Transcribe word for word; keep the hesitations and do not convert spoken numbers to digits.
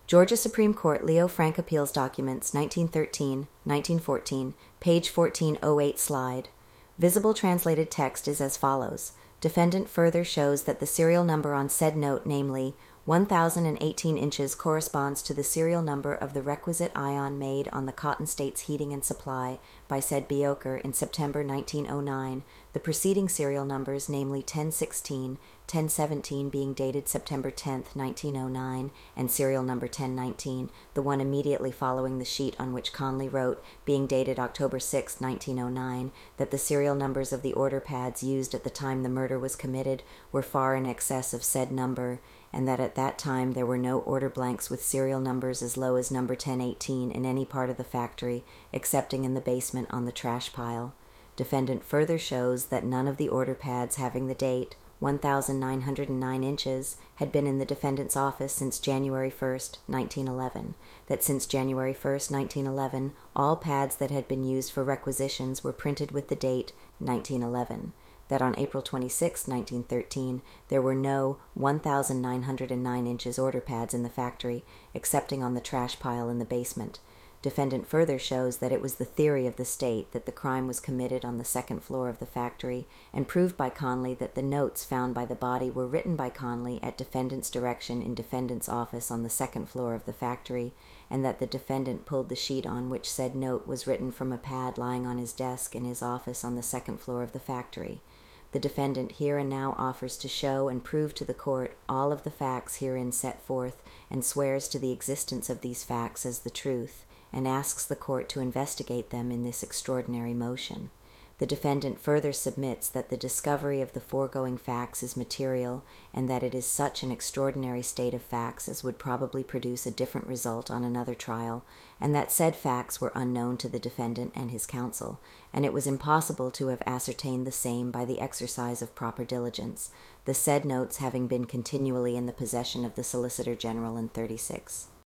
Georgia Supreme Court Leo Frank Appeals Documents, nineteen thirteen, nineteen fourteen, page fourteen oh eight slide. Visible translated text is as follows. Defendant further shows that the serial number on said note, namely one thousand eighteen inches, corresponds to the serial number of the requisite ion made on the Cotton States Heating and Supply by said Bioker in September nineteen oh nine, the preceding serial numbers, namely ten sixteen, ten seventeen being dated September tenth, nineteen oh nine, and serial number ten nineteen, the one immediately following the sheet on which Conley wrote, being dated October sixth, nineteen oh nine, that the serial numbers of the order pads used at the time the murder was committed were far in excess of said number, and that at that time there were no order blanks with serial numbers as low as number ten eighteen in any part of the factory, excepting in the basement on the trash pile. Defendant further shows that none of the order pads having the date one thousand nine hundred nine inches had been in the defendant's office since January first, nineteen eleven, that since January first, nineteen eleven, all pads that had been used for requisitions were printed with the date nineteen eleven, that on April twenty-sixth, nineteen thirteen, there were no one thousand nine hundred nine inches order pads in the factory, excepting on the trash pile in the basement. Defendant further shows that it was the theory of the state that the crime was committed on the second floor of the factory, and proved by Conley that the notes found by the body were written by Conley at defendant's direction in defendant's office on the second floor of the factory, and that the defendant pulled the sheet on which said note was written from a pad lying on his desk in his office on the second floor of the factory. The defendant here and now offers to show and prove to the court all of the facts herein set forth, and swears to the existence of these facts as the truth, and asks the court to investigate them in this extraordinary motion. The defendant further submits that the discovery of the foregoing facts is material, and that it is such an extraordinary state of facts as would probably produce a different result on another trial, and that said facts were unknown to the defendant and his counsel, and it was impossible to have ascertained the same by the exercise of proper diligence, the said notes having been continually in the possession of the Solicitor General in thirty-six.